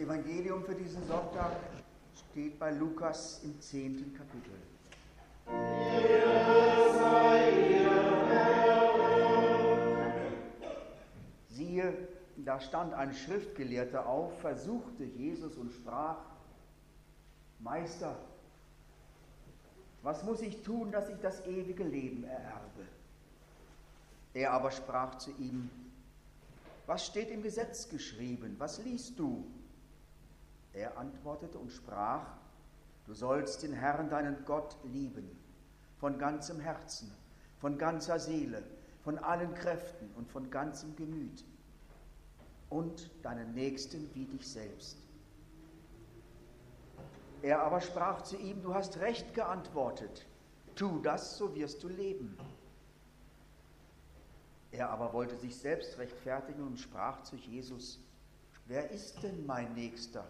Evangelium für diesen Sonntag steht bei Lukas im 10. Kapitel. Siehe, da stand ein Schriftgelehrter auf, versuchte Jesus und sprach: Meister, was muss ich tun, dass ich das ewige Leben ererbe? Er aber sprach zu ihm: Was steht im Gesetz geschrieben? Was liest du? Er antwortete und sprach: Du sollst den Herrn, deinen Gott, lieben, von ganzem Herzen, von ganzer Seele, von allen Kräften und von ganzem Gemüt, und deinen Nächsten wie dich selbst. Er aber sprach zu ihm: Du hast recht geantwortet, tu das, so wirst du leben. Er aber wollte sich selbst rechtfertigen und sprach zu Jesus: Wer ist denn mein Nächster?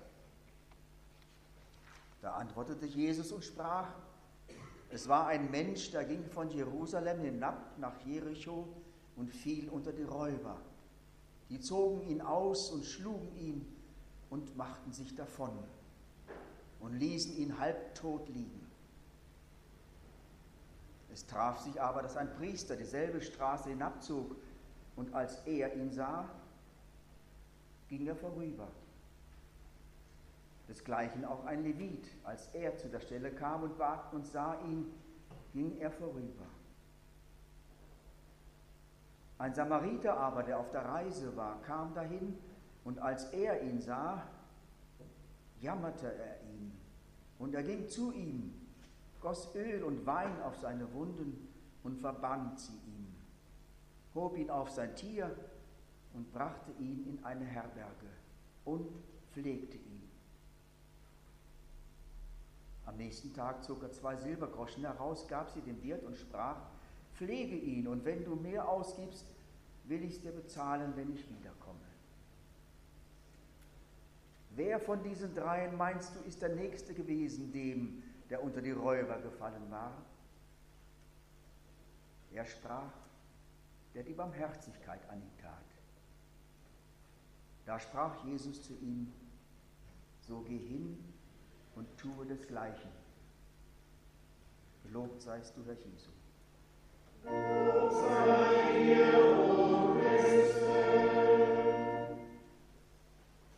Da antwortete Jesus und sprach: Es war ein Mensch, der ging von Jerusalem hinab nach Jericho und fiel unter die Räuber. Die zogen ihn aus und schlugen ihn und machten sich davon und ließen ihn halbtot liegen. Es traf sich aber, dass ein Priester dieselbe Straße hinabzog, und als er ihn sah, ging er vorüber. Desgleichen auch ein Levit, als er zu der Stelle kam und sah ihn, ging er vorüber. Ein Samariter aber, der auf der Reise war, kam dahin, und als er ihn sah, jammerte er ihn, und er ging zu ihm, goss Öl und Wein auf seine Wunden und verband sie ihm, hob ihn auf sein Tier und brachte ihn in eine Herberge und pflegte ihn. Am nächsten Tag zog er 2 Silbergroschen heraus, gab sie dem Wirt und sprach: Pflege ihn, und wenn du mehr ausgibst, will ich es dir bezahlen, wenn ich wiederkomme. Wer von diesen 3 meinst du, ist der Nächste gewesen, dem, der unter die Räuber gefallen war? Er sprach: Der die Barmherzigkeit an ihm tat. Da sprach Jesus zu ihm: So geh hin und tue desgleichen. Gelobt seist du, Herr Jesu. Lob sei dir.